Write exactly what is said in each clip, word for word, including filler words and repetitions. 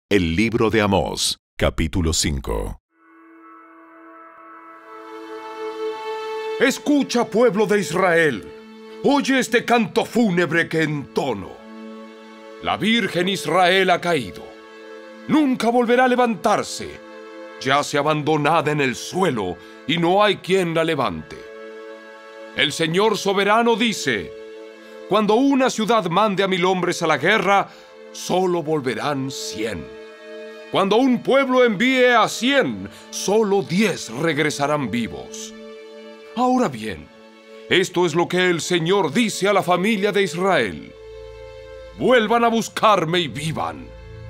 El libro de Amós, capítulo cinco. Escucha, pueblo de Israel, oye este canto fúnebre que entono. La Virgen Israel ha caído, nunca volverá a levantarse, yace abandonada en el suelo y no hay quien la levante. El Señor soberano dice: cuando una ciudad mande a mil hombres a la guerra, solo volverán cien. Cuando un pueblo envíe a cien, solo diez regresarán vivos. Ahora bien, esto es lo que el Señor dice a la familia de Israel: vuelvan a buscarme y vivan.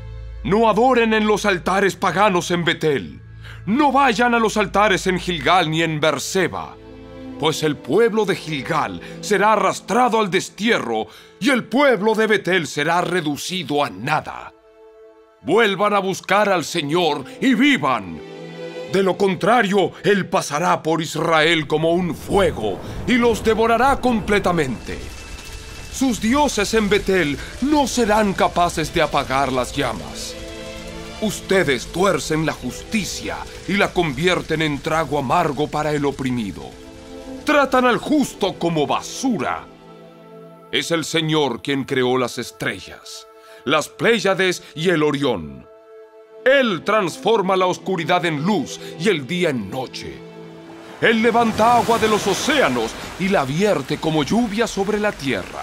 No adoren en los altares paganos en Betel. No vayan a los altares en Gilgal ni en Berseba, pues el pueblo de Gilgal será arrastrado al destierro y el pueblo de Betel será reducido a nada. Vuelvan a buscar al Señor y vivan. De lo contrario, Él pasará por Israel como un fuego y los devorará completamente. Sus dioses en Betel no serán capaces de apagar las llamas. Ustedes tuercen la justicia y la convierten en trago amargo para el oprimido. Tratan al justo como basura. Es el Señor quien creó las estrellas, las Pléyades y el Orión. Él transforma la oscuridad en luz y el día en noche. Él levanta agua de los océanos y la vierte como lluvia sobre la tierra.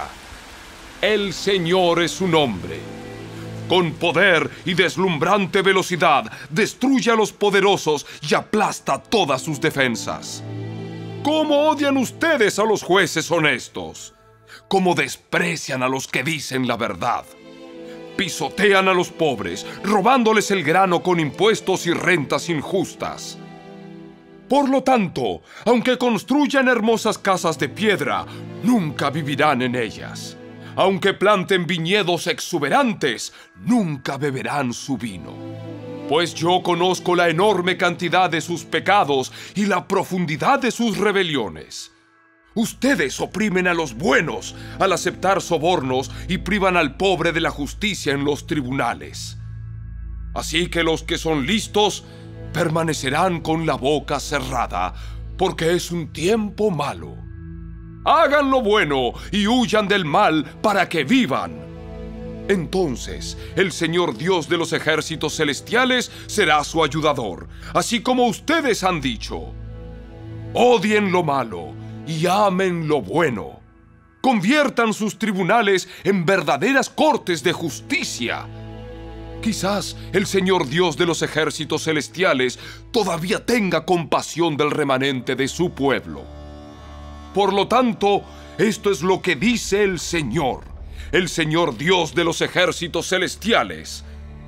El Señor es su nombre. Con poder y deslumbrante velocidad destruye a los poderosos y aplasta todas sus defensas. ¿Cómo odian ustedes a los jueces honestos? ¿Cómo desprecian a los que dicen la verdad? Pisotean a los pobres, robándoles el grano con impuestos y rentas injustas. Por lo tanto, aunque construyan hermosas casas de piedra, nunca vivirán en ellas. Aunque planten viñedos exuberantes, nunca beberán su vino. Pues yo conozco la enorme cantidad de sus pecados y la profundidad de sus rebeliones. Ustedes oprimen a los buenos al aceptar sobornos y privan al pobre de la justicia en los tribunales. Así que los que son listos permanecerán con la boca cerrada, porque es un tiempo malo. Hagan lo bueno y huyan del mal para que vivan. Entonces el Señor Dios de los ejércitos celestiales será su ayudador, así como ustedes han dicho. Odien lo malo y amen lo bueno. Conviertan sus tribunales en verdaderas cortes de justicia. Quizás el Señor Dios de los ejércitos celestiales todavía tenga compasión del remanente de su pueblo. Por lo tanto, esto es lo que dice el Señor, el Señor Dios de los ejércitos celestiales.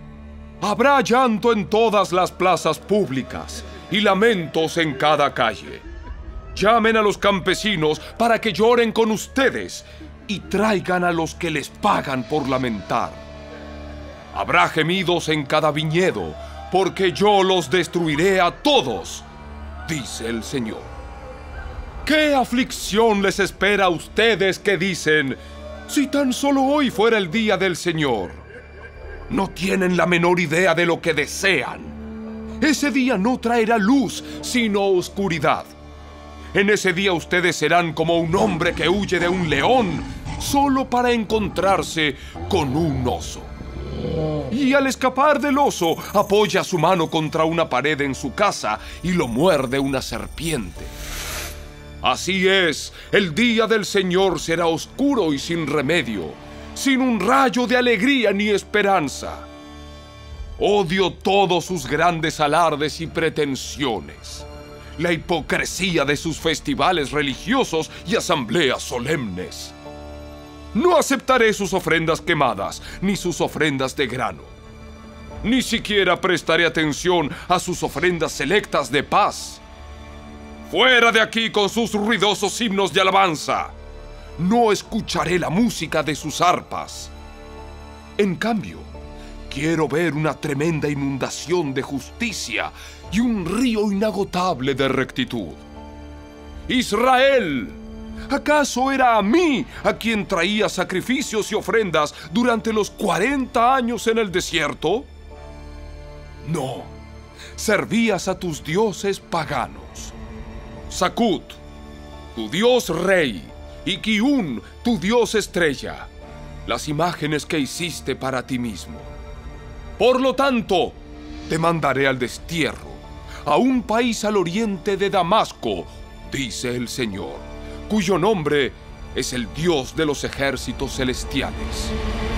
Habrá llanto en todas las plazas públicas y lamentos en cada calle. Llamen a los campesinos para que lloren con ustedes y traigan a los que les pagan por lamentar. Habrá gemidos en cada viñedo, porque yo los destruiré a todos, dice el Señor. ¿Qué aflicción les espera a ustedes que dicen: si tan solo hoy fuera el día del Señor? No tienen la menor idea de lo que desean. Ese día no traerá luz, sino oscuridad. En ese día ustedes serán como un hombre que huye de un león solo para encontrarse con un oso. Y al escapar del oso, apoya su mano contra una pared en su casa y lo muerde una serpiente. Así es, el día del Señor será oscuro y sin remedio, sin un rayo de alegría ni esperanza. Odio todos sus grandes alardes y pretensiones, la hipocresía de sus festivales religiosos y asambleas solemnes. No aceptaré sus ofrendas quemadas, ni sus ofrendas de grano. Ni siquiera prestaré atención a sus ofrendas selectas de paz. ¡Fuera de aquí con sus ruidosos himnos de alabanza! No escucharé la música de sus arpas. En cambio, quiero ver una tremenda inundación de justicia y un río inagotable de rectitud. Israel, ¿acaso era a mí a quien traía sacrificios y ofrendas durante los cuarenta años en el desierto? No, servías a tus dioses paganos. Sakut, tu dios rey, y Kiun, tu dios estrella, las imágenes que hiciste para ti mismo. Por lo tanto, te mandaré al destierro, a un país al oriente de Damasco, dice el Señor, cuyo nombre es el Dios de los ejércitos celestiales.